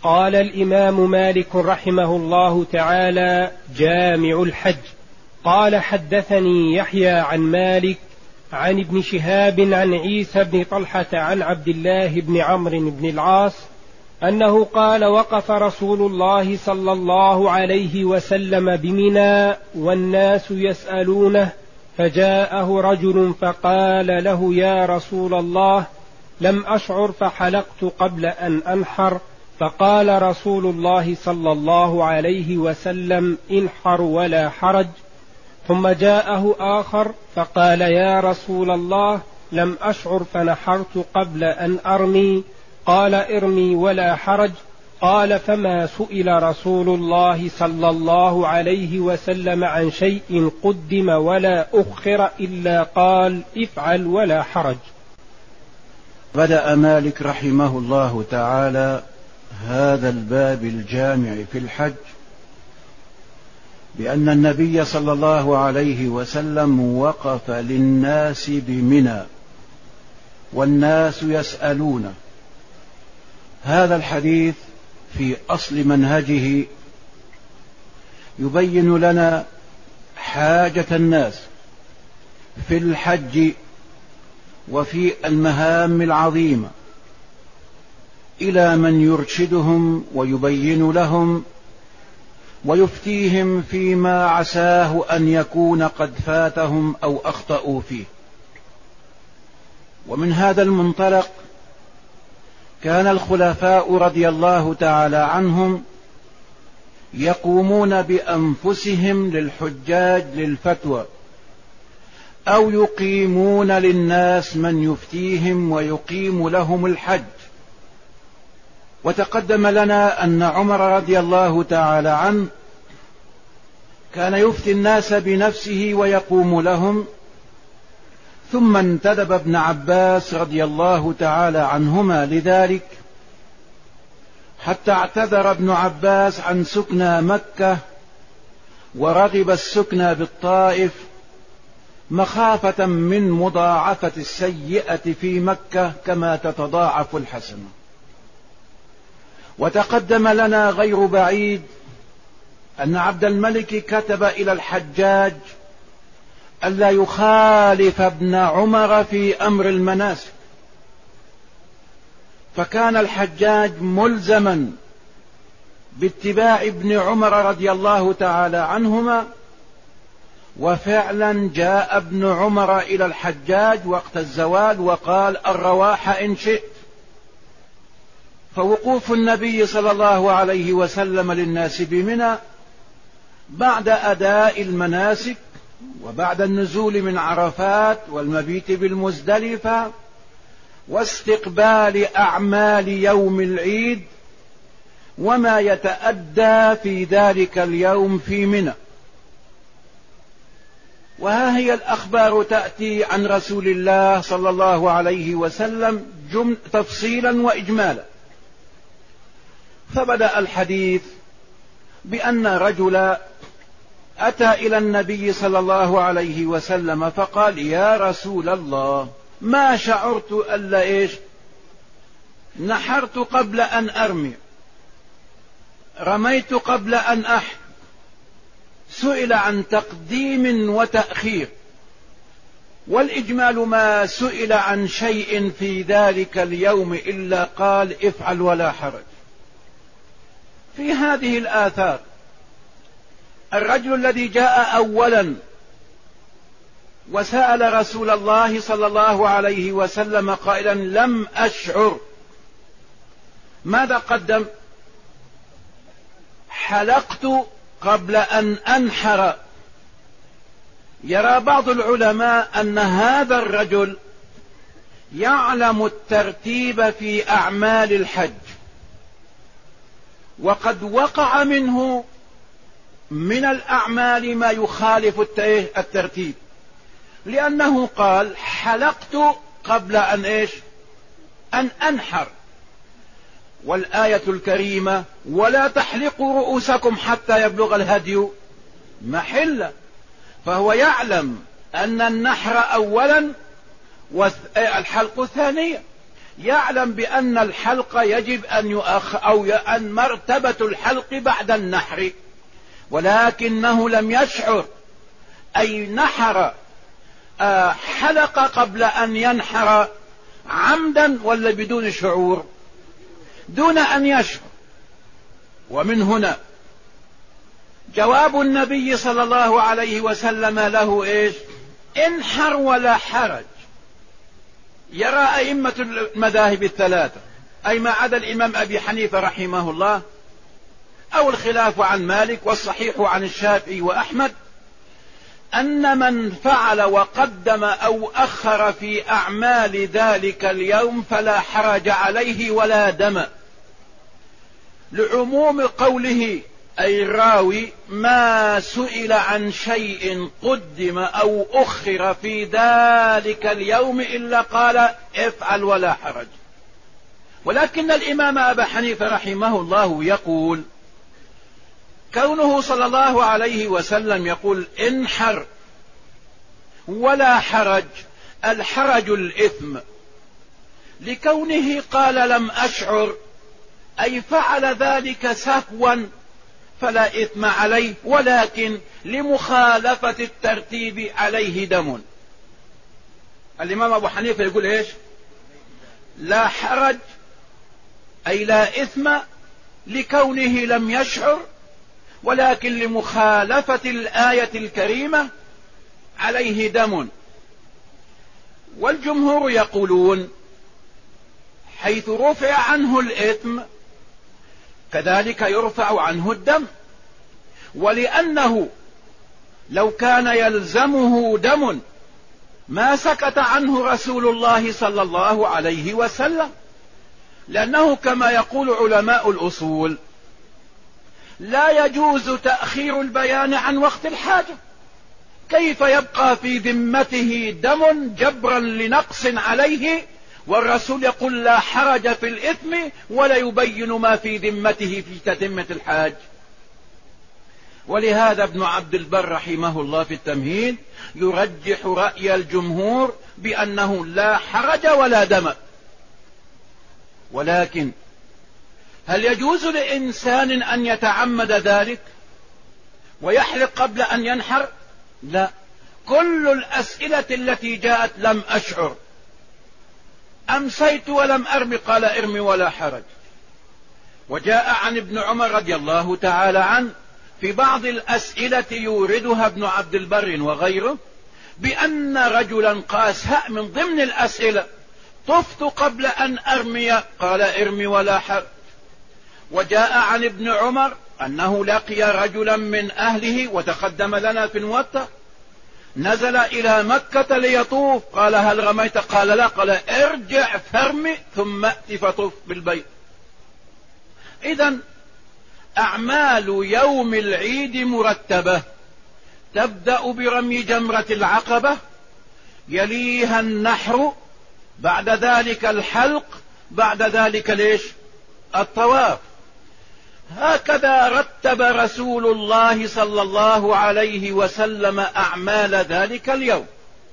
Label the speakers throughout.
Speaker 1: قال الإمام مالك رحمه الله تعالى: جامع الحج. قال: حدثني يحيى عن مالك عن ابن شهاب عن عيسى بن طلحة عن عبد الله بن عمرو بن العاص أنه قال: وقف رسول الله صلى الله عليه وسلم بمنى والناس يسألونه، فجاءه رجل فقال له: يا رسول الله، لم أشعر فحلقت قبل أن أنحر. فقال رسول الله صلى الله عليه وسلم: انحر ولا حرج. ثم جاءه آخر فقال: يا رسول الله، لم أشعر فنحرت قبل أن أرمي. قال: ارمي ولا حرج. قال: فما سئل رسول الله صلى الله عليه وسلم عن شيء قدم ولا أخر إلا قال: افعل ولا حرج.
Speaker 2: بدأ مالك رحمه الله تعالى هذا الباب الجامع في الحج بأن النبي صلى الله عليه وسلم وقف للناس بمنى والناس يسألونه. هذا الحديث في أصل منهجه يبين لنا حاجة الناس في الحج وفي المهام العظيمة إلى من يرشدهم ويبين لهم ويفتيهم فيما عساه أن يكون قد فاتهم أو أخطأوا فيه. ومن هذا المنطلق كان الخلفاء رضي الله تعالى عنهم يقومون بأنفسهم للحجاج للفتوى، أو يقيمون للناس من يفتيهم ويقيم لهم الحج. وتقدم لنا أن عمر رضي الله تعالى عنه كان يفتي الناس بنفسه ويقوم لهم، ثم انتدب ابن عباس رضي الله تعالى عنهما لذلك، حتى اعتذر ابن عباس عن سكنى مكة ورغب السكنى بالطائف مخافة من مضاعفة السيئة في مكة كما تتضاعف الحسنة. وتقدم لنا غير بعيد أن عبد الملك كتب إلى الحجاج ألا يخالف ابن عمر في أمر المناسك، فكان الحجاج ملزما باتباع ابن عمر رضي الله تعالى عنهما. وفعلا جاء ابن عمر إلى الحجاج وقت الزوال وقال: الرواح إن شئت. فوقوف النبي صلى الله عليه وسلم للناس بمنى بعد أداء المناسك وبعد النزول من عرفات والمبيت بالمزدلفة واستقبال أعمال يوم العيد وما يتأدى في ذلك اليوم في منى. وها هي الأخبار تأتي عن رسول الله صلى الله عليه وسلم تفصيلا وإجمالا. فبدأ الحديث بأن رجلا أتى إلى النبي صلى الله عليه وسلم فقال: يا رسول الله، ما شعرت ألا نحرت قبل أن أرمي، رميت قبل أن أحر. سئل عن تقديم وتأخير، والإجمال ما سئل عن شيء في ذلك اليوم إلا قال: افعل ولا حرج. في هذه الآثار الرجل الذي جاء أولا وسأل رسول الله صلى الله عليه وسلم قائلا: لم أشعر، ماذا قدم؟ حلقت قبل أن أنحر. يرى بعض العلماء أن هذا الرجل يعلم الترتيب في أعمال الحج، وقد وقع منه من الأعمال ما يخالف الترتيب، لأنه قال: حلقت قبل أن أنحر. والآية الكريمة: ولا تحلقوا رؤوسكم حتى يبلغ الهدي محله. فهو يعلم أن النحر أولا والحلق ثانيا. يعلم بأن الحلق يجب أن يؤخر أو أن مرتبة الحلق بعد النحر، ولكنه لم يشعر، أي نحر حلق قبل أن ينحر عمدا ولا بدون شعور؟ دون أن يشعر. ومن هنا جواب النبي صلى الله عليه وسلم له إيش؟ انحر ولا حرج. يرى أئمة المذاهب الثلاثة، أي ما عدا الإمام أبي حنيفة رحمه الله، أو الخلاف عن مالك والصحيح عن الشافعي وأحمد، أن من فعل وقدم أو أخر في أعمال ذلك اليوم فلا حرج عليه ولا دم، لعموم قوله أي الراوي: ما سئل عن شيء قدم أو أخر في ذلك اليوم إلا قال افعل ولا حرج. ولكن الإمام أبا حنيفة رحمه الله يقول: كونه صلى الله عليه وسلم يقول انحر ولا حرج، الحرج الإثم، لكونه قال لم أشعر، أي فعل ذلك سهوا فلا إثم عليه، ولكن لمخالفة الترتيب عليه دم. الإمام أبو حنيفة يقول إيش؟ لا حرج، أي لا إثم، لكونه لم يشعر، ولكن لمخالفة الآية الكريمة عليه دم. والجمهور يقولون حيث رفع عنه الإثم كذلك يرفع عنه الدم، ولأنه لو كان يلزمه دم ما سكت عنه رسول الله صلى الله عليه وسلم، لأنه كما يقول علماء الأصول لا يجوز تأخير البيان عن وقت الحاجة. كيف يبقى في ذمته دم جبرا لنقص عليه والرسول يقول لا حرج في الإثم ولا يبين ما في ذمته في تتمة الحاج؟ ولهذا ابن عبد البر رحمه الله في التمهيد يرجح رأي الجمهور بأنه لا حرج ولا دم. ولكن هل يجوز لإنسان أن يتعمد ذلك ويحلق قبل أن ينحر؟ لا. كل الأسئلة التي جاءت لم أشعر، أمسيت ولم أرمي، قال ارمي ولا حرج. وجاء عن ابن عمر رضي الله تعالى عنه في بعض الأسئلة يوردها ابن عبد البر وغيره بأن رجلا قاس من ضمن الأسئلة: طفت قبل أن أرمي، قال ارمي ولا حرج. وجاء عن ابن عمر أنه لقي رجلا من أهله وتقدم لنا في الموطأ، نزل إلى مكة ليطوف، قال هل رميت؟ قال لا، قال ارجع فارمي ثم أتي فطوف بالبيت. إذن أعمال يوم العيد مرتبة، تبدأ برمي جمرة العقبة، يليها النحر، بعد ذلك الحلق، بعد ذلك ليش؟ الطواف. هكذا رتب رسول الله صلى الله عليه وسلم أعمال ذلك اليوم.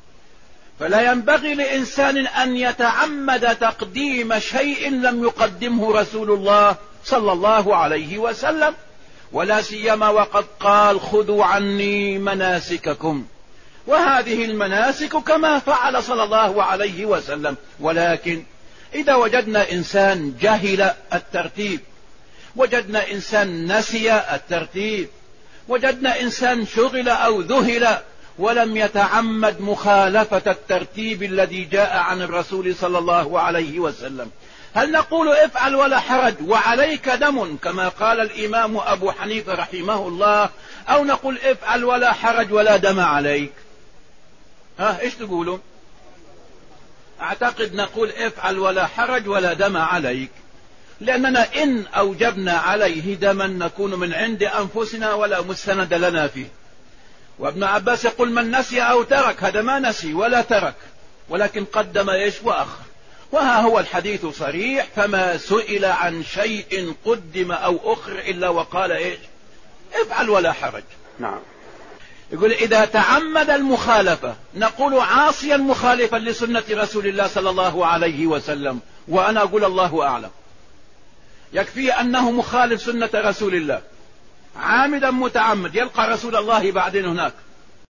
Speaker 2: فلا ينبغي لإنسان أن يتعمد تقديم شيء لم يقدمه رسول الله صلى الله عليه وسلم، ولا سيما وقد قال خذوا عني مناسككم، وهذه المناسك كما فعل صلى الله عليه وسلم. ولكن إذا وجدنا إنسان جهل الترتيب، وجدنا إنسان نسي الترتيب، وجدنا إنسان شغل أو ذهل ولم يتعمد مخالفة الترتيب الذي جاء عن الرسول صلى الله عليه وسلم، هل نقول افعل ولا حرج وعليك دم كما قال الإمام أبو حنيفة رحمه الله، أو نقول افعل ولا حرج ولا دم عليك؟ ايش تقولون؟ اعتقد نقول افعل ولا حرج ولا دم عليك، لأننا إن أوجبنا عليه دما نكون من عند أنفسنا ولا مستند لنا فيه. وابن عباس يقول من نسي أو ترك، هذا ما نسي ولا ترك، ولكن قدم إيش وأخر. وها هو الحديث صريح: فما سئل عن شيء قدم أو أخر إلا وقال إيش؟ افعل ولا حرج. نعم. يقول إذا تعمد المخالفة نقول عاصيا مخالفا لسنة رسول الله صلى الله عليه وسلم، وأنا أقول الله أعلم. يكفي أنه مخالف سنة رسول الله عامدا متعمد، يلقى رسول الله بعدين هناك